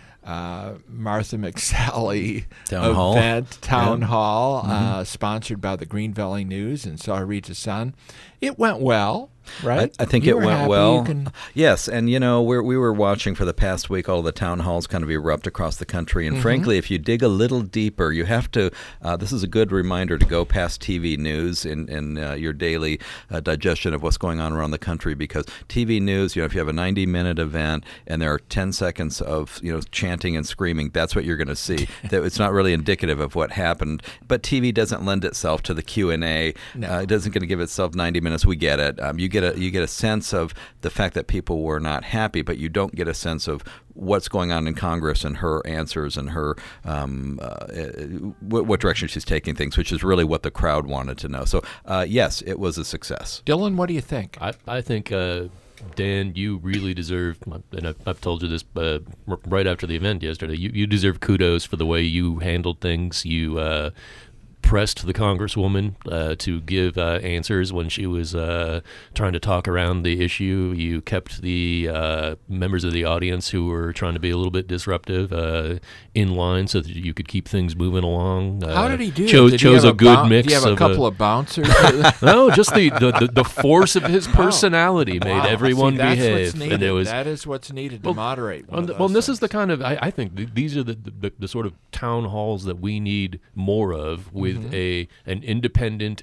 uh, Martha McSally Town Hall. event, Town Yeah. Hall, Mhm. uh, sponsored by the Green Valley News and Sahuarita Sun. It went well. Right? I, I think You it were went happy well. you can- Yes, and you know we're, we were watching for the past week all the town halls kind of erupt across the country, and Mhm. frankly, if you dig a little deeper, you have to. Uh, this is a good reminder to go past T V news in in uh, your daily uh, digestion of what's going on around the country, because T V news, you know, if you have a ninety minute event and there are ten seconds of you know chanting and screaming, that's what you're going to see. That it's not really indicative of what happened. But T V doesn't lend itself to the Q and A. No. Uh, it doesn't going to give itself ninety minutes. We get it. Um, you get a you get a sense of the fact that people were not happy, but you don't get a sense of what's going on in Congress and her answers and her um, uh, what, what direction she's taking things, which is really what the crowd wanted to know. So, uh, yes, it was a success. Dylan, what do you think? I, I think, uh, Dan, you really deserve, and I've, I've told you this uh, r- right after the event yesterday, you, you deserve kudos for the way you handled things. You uh, pressed the Congresswoman uh, to give uh, answers when she was uh, trying to talk around the issue. You kept the uh, members of the audience who were trying to be a little bit disruptive uh, in line so that you could keep things moving along. Uh, How did he do? Chose, Did he chose have a good bou- mix. Do you have a of couple of bouncers? no, just the, the, the, the force of his personality made Wow. everyone See, that's behave. What's needed. And it was, that is what's needed to well, moderate. One Well, of th- those well this is the kind of I, I think th- these are the, the the sort of town halls that we need more of, with Mhm. a an independent,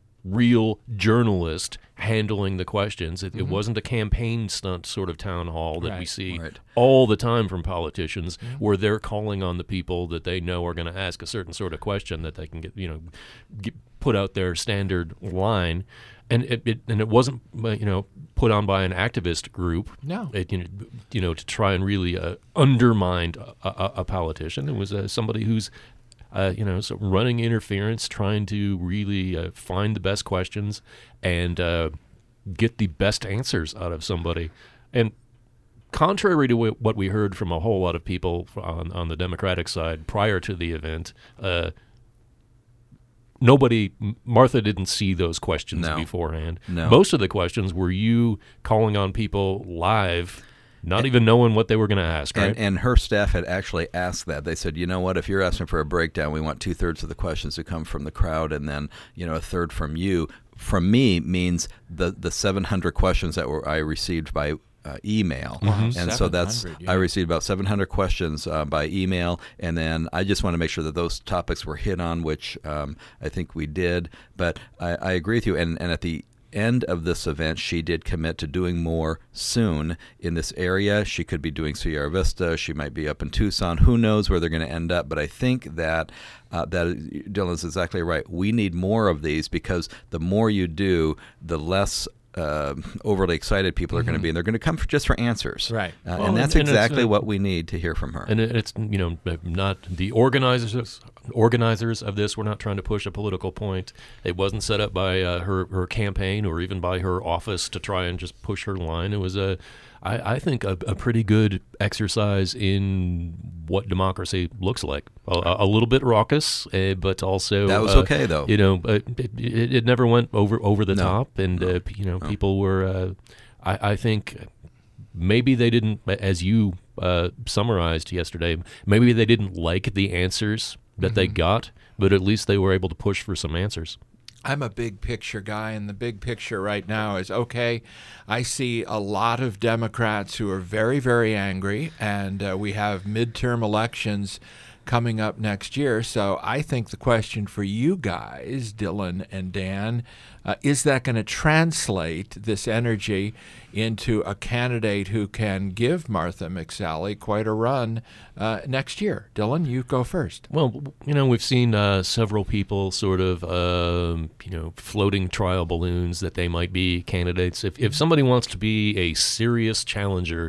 real journalist handling the questions. It, it Mhm. wasn't a campaign stunt sort of town hall that we Right. see Right. all the time from politicians, Mhm. where they're calling on the people that they know are going to ask a certain sort of question that they can get, you know, get, put out their standard line. And it, it and it wasn't uh, you know put on by an activist group. No. It, you know, you know to try and really uh, undermine a, a, a politician. It was uh, somebody who's uh, you know so running interference, trying to really uh, find the best questions and uh, get the best answers out of somebody. And contrary to wh- what we heard from a whole lot of people on on the Democratic side prior to the event. Uh, Nobody, Martha didn't see those questions No. beforehand. No. Most of the questions were you calling on people live, not even knowing what they were going to ask, right? And, and her staff had actually asked that. They said, you know what, if you're asking for a breakdown, we want two-thirds of the questions to come from the crowd and then, you know, a third from you. From me means the, the seven hundred questions that were I received by Uh, email. Wow, And so that's seven hundred, yeah. I received about seven hundred questions uh, by email, and then I just want to make sure that those topics were hit on, which um, I think we did. But I, I agree with you, and, and at the end of this event, she did commit to doing more soon in this area. She could be doing Sierra Vista. She might be up in Tucson. Who knows where they're going to end up? But I think that uh, that Dylan's exactly right. We need more of these, because the more you do, the less Uh, overly excited people are going to Mhm. be, and they're going to come for, just for answers. Right. Uh, Well, and that's and- and it's, exactly uh, what we need to hear from her. And it- it's you know not the organizers organizers of this. We're not trying to push a political point. It wasn't set up by uh, her her campaign or even by her office to try and just push her line. It was a I, I think a, a pretty good exercise in what democracy looks like. A, a little bit raucous, uh, but also That was uh, okay, though. You know, uh, it, it, it never went over over the No. top, and No. uh, you know, No. people were. Uh, I, I think maybe they didn't, as you uh, summarized yesterday. Maybe they didn't like the answers that they got, but at least they were able to push for some answers. I'm a big picture guy, and the big picture right now is, okay, I see a lot of Democrats who are very, very angry, and uh, we have midterm elections coming up next year. So I think the question for you guys, Dylan and Dan, uh, is that going to translate this energy into a candidate who can give Martha McSally quite a run uh, next year? Dylan, you go first. Well, you know, we've seen uh, several people sort of, um, you know, floating trial balloons that they might be candidates. If if somebody wants to be a serious challenger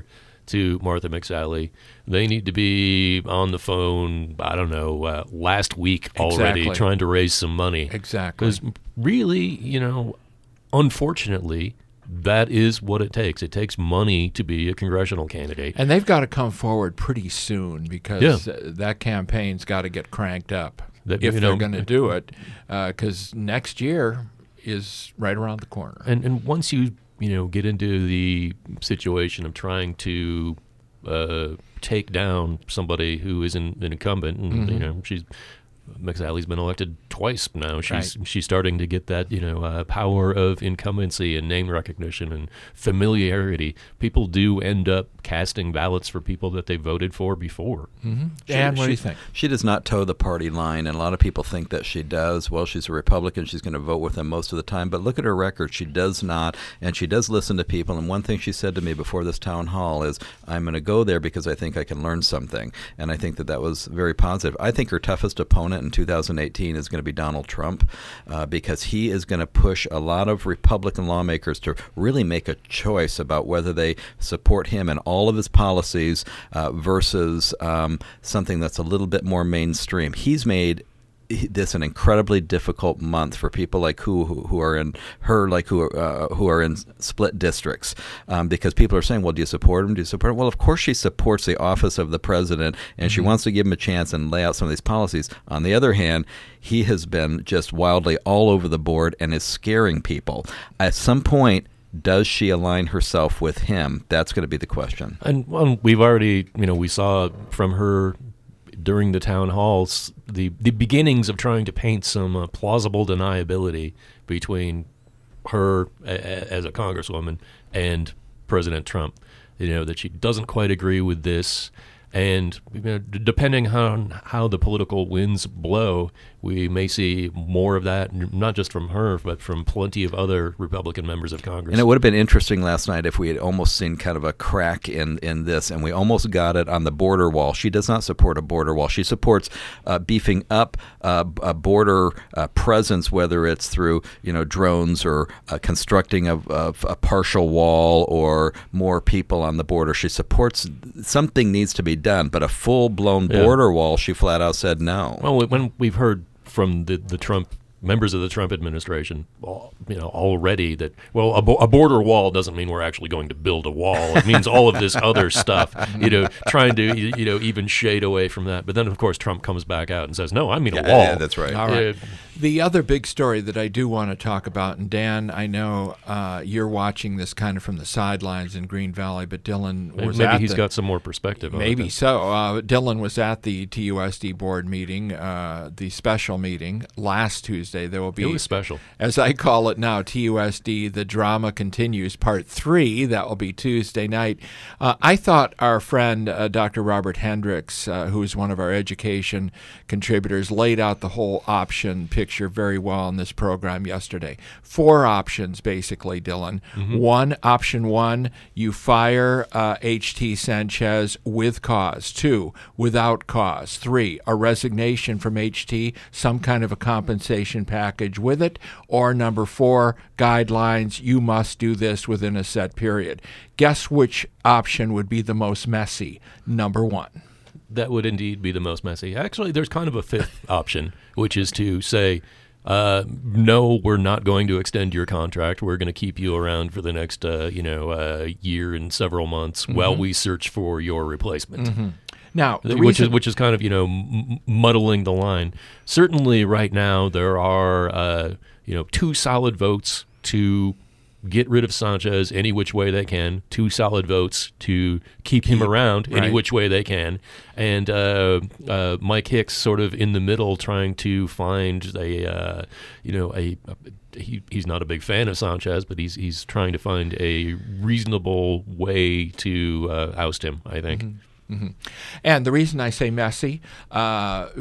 to Martha McSally. They need to be on the phone, I don't know, uh, last week already Exactly. trying to raise some money. Exactly. Because really, you know, unfortunately, that is what it takes. It takes money to be a congressional candidate. And they've got to come forward pretty soon because Yeah. uh, that campaign's got to get cranked up That- if you they're know, going to do it, because next year is right around the corner. And and once you you know get into the situation of trying to uh, take down somebody who isn't an incumbent, and Mhm. you know she's McSally's been elected twice now. She's Right. she's starting to get that you know uh, power of incumbency and name recognition and familiarity. People do end up casting ballots for people that they voted for before. Mm-hmm. She- Dan, what do you she- think? She does not toe the party line, and a lot of people think that she does. Well, she's a Republican. She's going to vote with them most of the time. But look at her record. She does not, and she does listen to people. And one thing she said to me before this town hall is, I'm going to go there because I think I can learn something. And I think that that was very positive. I think her toughest opponent in two thousand eighteen is going to be Donald Trump, uh, because he is going to push a lot of Republican lawmakers to really make a choice about whether they support him and all of his policies uh, versus um, something that's a little bit more mainstream. He's made this an incredibly difficult month for people like who who, who are in her like who are, uh, who are in split districts, um, because people are saying, well, do you support him? Do you support him? Well, of course she supports the office of the president, and she Mhm. wants to give him a chance and lay out some of these policies. On the other hand, he has been just wildly all over the board and is scaring people. At some point, does she align herself with him? That's going to be the question. And well, we've already, you know, we saw from her during the town halls the the beginnings of trying to paint some uh, plausible deniability between her a, a, as a congresswoman and President Trump. You know, that she doesn't quite agree with this. And you know, d- depending on how the political winds blow, we may see more of that, n- not just from her, but from plenty of other Republican members of Congress. And it would have been interesting last night if we had almost seen kind of a crack in, in this, and we almost got it on the border wall. She does not support a border wall. She supports uh, beefing up uh, a border uh, presence, whether it's through you know drones or uh, constructing a, a, a partial wall or more people on the border. She supports something needs to be done, but a full-blown Yeah. border wall, she flat out said no. Well, when we've heard from the, the Trump members of the Trump administration, all- you know, already that well, a, bo- a border wall doesn't mean we're actually going to build a wall. It means all of this other stuff. You know, trying to you you know even shade away from that. But then of course Trump comes back out and says, "No, I mean a Yeah, wall." yeah, that's right. All right. Yeah. The other big story that I do want to talk about, and Dan, I know uh, you're watching this kind of from the sidelines in Green Valley, but Dylan was Maybe at he's the, got some more perspective on it Maybe then. so. Uh, Dylan was at the T U S D board meeting, uh, the special meeting last Tuesday. There will be, It was special. as I call it now, T U S D, The Drama Continues, Part three. That will be Tuesday night. Uh, I thought our friend, uh, Doctor Robert Hendricks, uh, who is one of our education contributors, laid out the whole option picture very well in this program yesterday. Four options, basically, Dylan. Mhm. One, option one, you fire uh, H T Sanchez with cause. Two, without cause. Three, a resignation from H T, some kind of a compensation package with it. Or number four, guidelines, you must do this within a set period. Guess which option would be the most messy? Number one. That would indeed be the most messy. Actually, there's kind of a fifth option, which is to say, uh, no, we're not going to extend your contract. We're going to keep you around for the next, uh, you know, uh, year and several months while Mhm. we search for your replacement. Mhm. Now, the which is reason- which is kind of you know m- muddling the line. Certainly, right now there are uh, you know two solid votes to get rid of Sanchez any which way they can. Two solid votes to keep him around any right. which way they can. And uh, uh, Mike Hicks sort of in the middle, trying to find a uh, you know a, a he, he's not a big fan of Sanchez, but he's he's trying to find a reasonable way to uh, oust him, I think. Mhm. hmm And the reason I say messy, uh,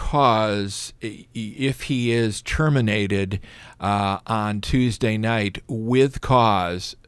because i- if he is terminated uh, on Tuesday night with cause,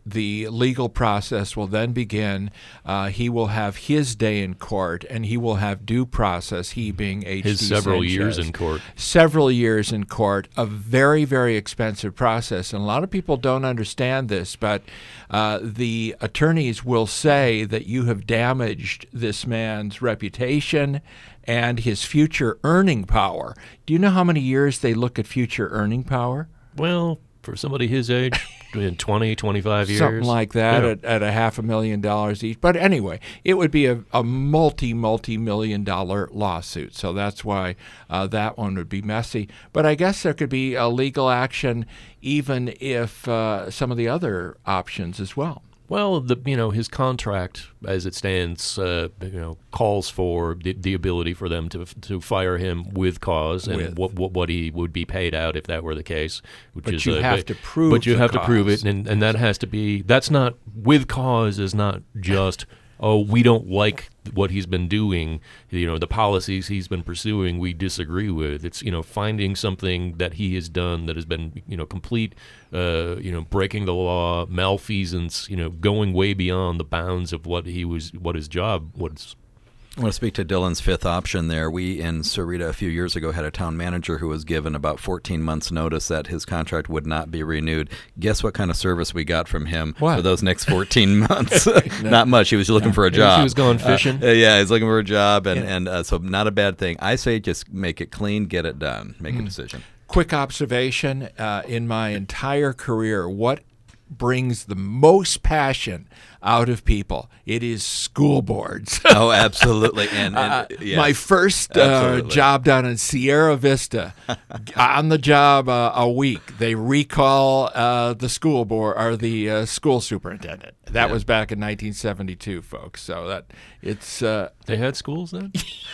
the legal process will then begin. Uh, he will have his day in court, and he will have due process, he being H D His several Sanchez. years in court. Several years in court, a very, very expensive process. And a lot of people don't understand this, but uh, the attorneys will say that you have damaged this man's reputation and his future earning power. Do you know how many years they look at future earning power? Well, for somebody his age, in twenty, twenty-five years. Something like that Yeah. at, at a half a million dollars each. But anyway, it would be a, a multi, multi-million dollar lawsuit. So that's why uh, that one would be messy. But I guess there could be a legal action even if uh, some of the other options as well. Well, the you know his contract as it stands, uh, you know, calls for the, the ability for them to to fire him with cause and With. what, what what he would be paid out if that were the case. Which But is you a- have to prove But you the have to prove cause. it, and and that has to be. That's not with cause. Is not just oh we don't like what he's been doing. You know the policies he's been pursuing. We disagree with. It's you know finding something that he has done that has been you know complete. Uh, you know, breaking the law, malfeasance, you know, going way beyond the bounds of what he was, what his job was. I want to speak to Dylan's fifth option there. We in Sarita a few years ago had a town manager who was given about fourteen months notice that his contract would not be renewed. Guess what kind of service we got from him What? for those next fourteen months? Not much. He was looking for a He job. was going fishing. Uh, yeah, he's looking for a job, and, Yeah. and uh, so not a bad thing. I say just make it clean, get it done, make a decision. Quick observation, uh, in my entire career, what brings the most passion out of people? It is school boards. Oh, absolutely. And, and Uh, yes, my first uh, absolutely. job down in Sierra Vista, on the job uh, a week, they recall uh, the school board or the uh, school superintendent. That Yeah. was back in nineteen seventy-two, folks. So that it's. Uh, They had schools then?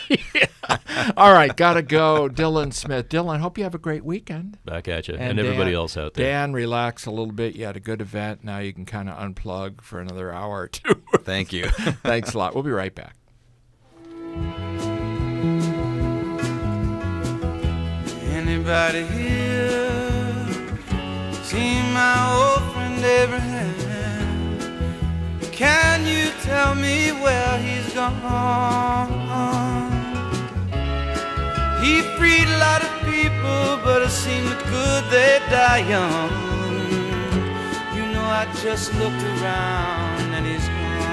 All right, gotta go. Dylan Smith. Dylan, hope you have a great weekend. Back at you, and, everybody Dan- else out there. Dan, relax a little bit. You had a good event. Now you can kind of unplug for another hour or two. Thank you. Thanks a lot. We'll be right back. Anybody here seen my old friend Abraham? Can you tell me where he's gone? He freed a lot of people, but it seemed good they die young. You know, I just looked around and he's gone.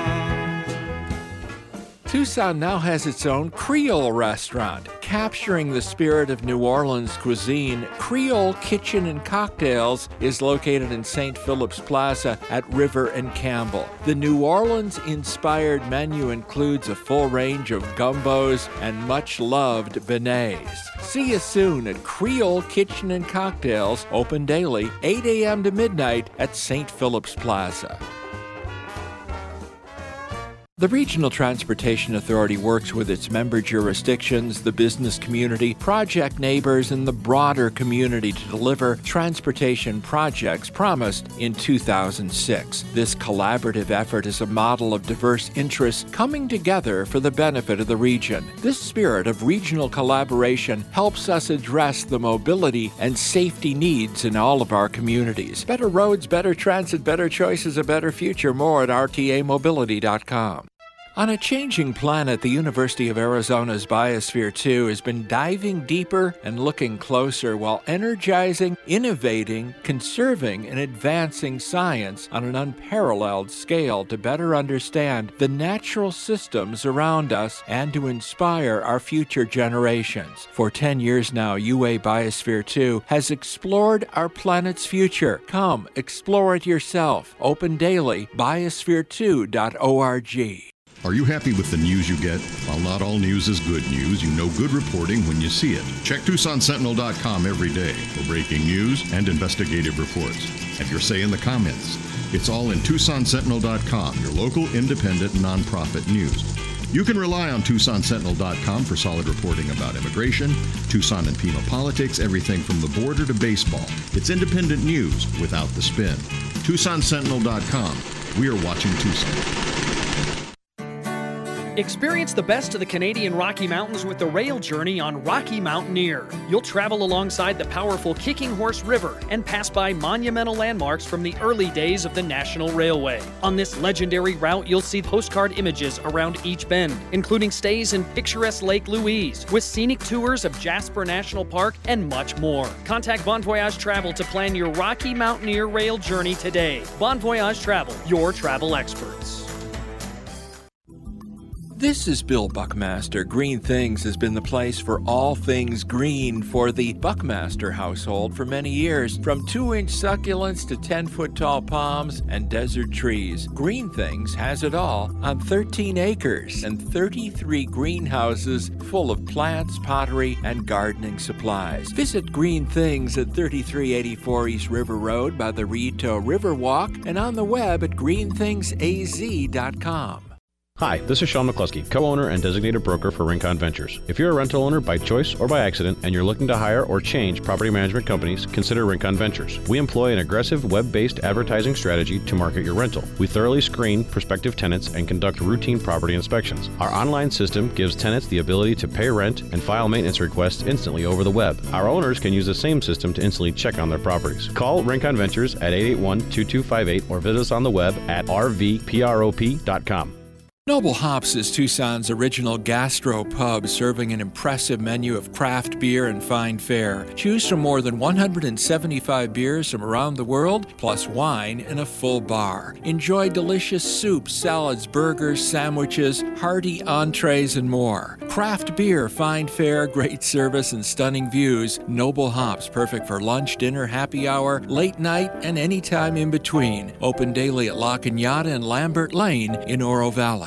Tucson now has its own Creole restaurant. Capturing the spirit of New Orleans cuisine, Creole Kitchen and Cocktails is located in Saint Philip's Plaza at River and Campbell. The New Orleans-inspired menu includes a full range of gumbos and much-loved beignets. See you soon at Creole Kitchen and Cocktails, open daily, eight a.m. to midnight at Saint Philip's Plaza. The Regional Transportation Authority works with its member jurisdictions, the business community, project neighbors, and the broader community to deliver transportation projects promised in two thousand six. This collaborative effort is a model of diverse interests coming together for the benefit of the region. This spirit of regional collaboration helps us address the mobility and safety needs in all of our communities. Better roads, better transit, better choices, a better future. More at R T A mobility dot com. On a changing planet, the University of Arizona's Biosphere two has been diving deeper and looking closer while energizing, innovating, conserving, and advancing science on an unparalleled scale to better understand the natural systems around us and to inspire our future generations. For ten years now, U A Biosphere two has explored our planet's future. Come, explore it yourself. Open daily, biosphere two dot org. Are you happy with the news you get? While not all news is good news, you know good reporting when you see it. Check Tucson Sentinel dot com every day for breaking news and investigative reports. Have your say in the comments. It's all in Tucson Sentinel dot com, your local independent nonprofit news. You can rely on Tucson Sentinel dot com for solid reporting about immigration, Tucson and Pima politics, everything from the border to baseball. It's independent news without the spin. Tucson Sentinel dot com. We are watching Tucson. Experience the best of the Canadian Rocky Mountains with the rail journey on Rocky Mountaineer. You'll travel alongside the powerful Kicking Horse River and pass by monumental landmarks from the early days of the National Railway. On this legendary route, you'll see postcard images around each bend, including stays in picturesque Lake Louise, with scenic tours of Jasper National Park and much more. Contact Bon Voyage Travel to plan your Rocky Mountaineer rail journey today. Bon Voyage Travel, your travel experts. This is Bill Buckmaster. Green Things has been the place for all things green for the Buckmaster household for many years. From two-inch succulents to ten-foot tall palms and desert trees, Green Things has it all on thirteen acres and thirty-three greenhouses full of plants, pottery, and gardening supplies. Visit Green Things at thirty-three eighty-four East River Road by the Rito Riverwalk and on the web at green things a z dot com. Hi, this is Sean McCluskey, co-owner and designated broker for Rincon Ventures. If you're a rental owner by choice or by accident and you're looking to hire or change property management companies, consider Rincon Ventures. We employ an aggressive web-based advertising strategy to market your rental. We thoroughly screen prospective tenants and conduct routine property inspections. Our online system gives tenants the ability to pay rent and file maintenance requests instantly over the web. Our owners can use the same system to instantly check on their properties. Call Rincon Ventures at eight eight one, two two five eight or visit us on the web at r v prop dot com. Noble Hops is Tucson's original gastro pub, serving an impressive menu of craft beer and fine fare. Choose from more than one hundred seventy-five beers from around the world, plus wine in a full bar. Enjoy delicious soups, salads, burgers, sandwiches, hearty entrees, and more. Craft beer, fine fare, great service, and stunning views. Noble Hops, perfect for lunch, dinner, happy hour, late night, and any time in between. Open daily at La Cañada and Lambert Lane in Oro Valley.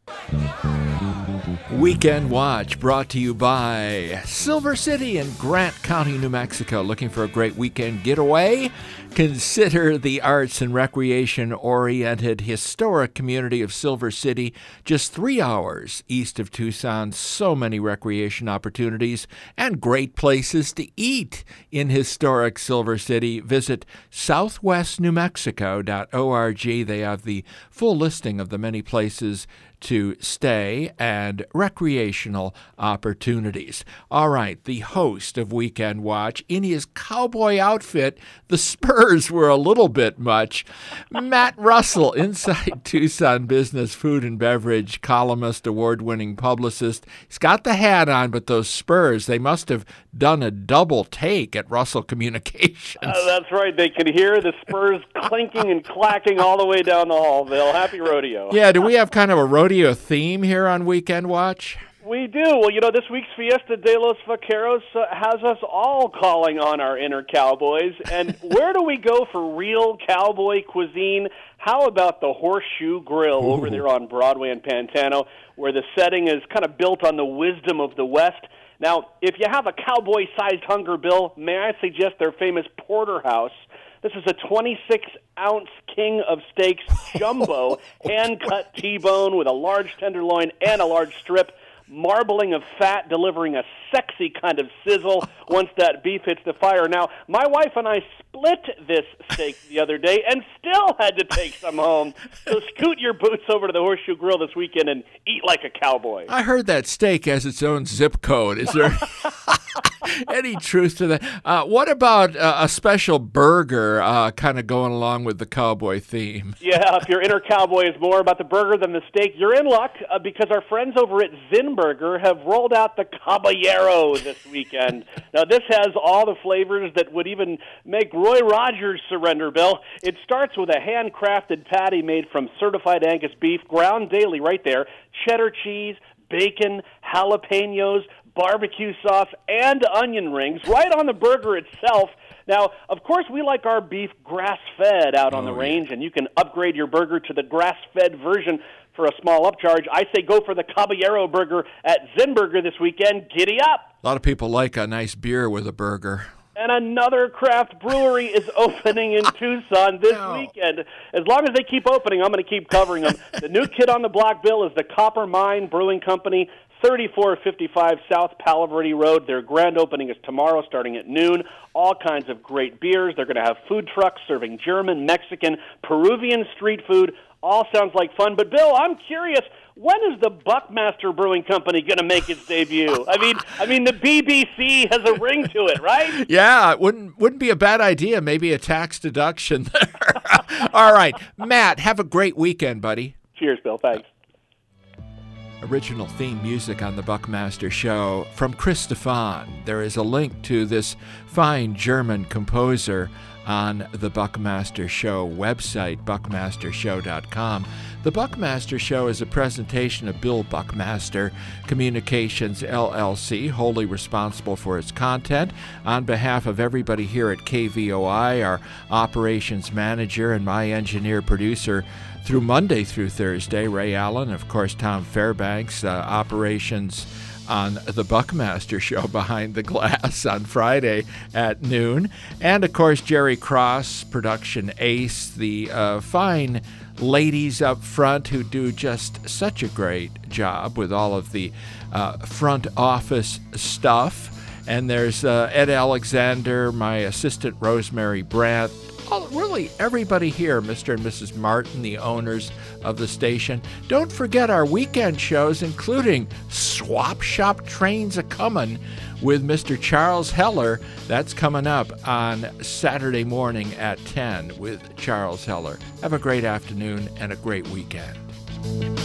Weekend Watch brought to you by Silver City in Grant County, New Mexico. Looking for a great weekend getaway? Consider the arts and recreation-oriented historic community of Silver City, just three hours east of Tucson. So many recreation opportunities and great places to eat in historic Silver City. Visit southwest new mexico dot org. They have the full listing of the many places to stay and recreational opportunities. All right, the host of Weekend Watch, in his cowboy outfit, the Spurs were a little bit much. Matt Russell, Inside Tucson Business, food and beverage columnist, award-winning publicist. He's got the hat on, but those Spurs, they must have done a double take at Russell Communications. Uh, that's right. They could hear the Spurs clinking and clacking all the way down the hall, Bill. Happy rodeo. Yeah, do we have kind of a rodeo theme here on Weekend Watch? We do. Well, you know, this week's Fiesta de los Vaqueros uh, has us all calling on our inner cowboys. And where do we go for real cowboy cuisine? How about the Horseshoe Grill Ooh. over there on Broadway in Pantano, where the setting is kind of built on the wisdom of the West? Now, if you have a cowboy-sized hunger, Bill, may I suggest their famous porterhouse? This is a twenty-six ounce king of steaks jumbo, hand-cut T-bone with a large tenderloin and a large strip, marbling of fat, delivering a sexy kind of sizzle once that beef hits the fire. Now, my wife and I split this steak the other day and still had to take some home. So scoot your boots over to the Horseshoe Grill this weekend and eat like a cowboy. I heard that steak has its own zip code. Is there any truth to that? Uh, what about uh, a special burger uh, kind of going along with the cowboy theme? Yeah, if your inner cowboy is more about the burger than the steak, you're in luck uh, because our friends over at Zinburger have rolled out the Caballero this weekend. Now, this has all the flavors that would even make Roy Rogers surrender, Bill. It starts with a handcrafted patty made from certified Angus beef, ground daily right there, cheddar cheese, bacon, jalapenos, barbecue sauce, and onion rings right on the burger itself. Now, of course, we like our beef grass-fed out on oh, the range, yeah. and you can upgrade your burger to the grass-fed version for a small upcharge. I say go for the Caballero burger at Zinburger this weekend. Giddy up! A lot of people like a nice beer with a burger. And another craft brewery is opening in Tucson this no. weekend. As long as they keep opening, I'm going to keep covering them. The new kid on the block, Bill, is the Copper Mine Brewing Company, thirty-four fifty-five South Palo Verde Road. Their grand opening is tomorrow starting at noon. All kinds of great beers. They're going to have food trucks serving German, Mexican, Peruvian street food. All sounds like fun. But, Bill, I'm curious, when is the Buckmaster Brewing Company going to make its debut? I mean, I mean, the B B C has a ring to it, right? Yeah, it wouldn't wouldn't be a bad idea. Maybe a tax deduction there. All right, Matt, have a great weekend, buddy. Cheers, Bill. Thanks. Original theme music on the Buckmaster Show from Chris Stefan. There is a link to this fine German composer on the Buckmaster Show website, buckmaster show dot com. The Buckmaster Show is a presentation of Bill Buckmaster Communications, L L C, wholly responsible for its content. On behalf of everybody here at K V O I, our operations manager and my engineer producer through Monday through Thursday, Ray Allen, of course, Tom Fairbanks, uh, operations on the Buckmaster Show behind the glass on Friday at noon. And, of course, Jerry Cross, production ace, the uh, fine ladies up front who do just such a great job with all of the uh, front office stuff. And there's uh, Ed Alexander, my assistant Rosemary Brandt, all, really everybody here, Mister and Missus Martin, the owners of the station. Don't forget our weekend shows, including Swap Shop Trains A-Comin' with Mister Charles Heller. That's coming up on Saturday morning at ten with Charles Heller. Have a great afternoon and a great weekend.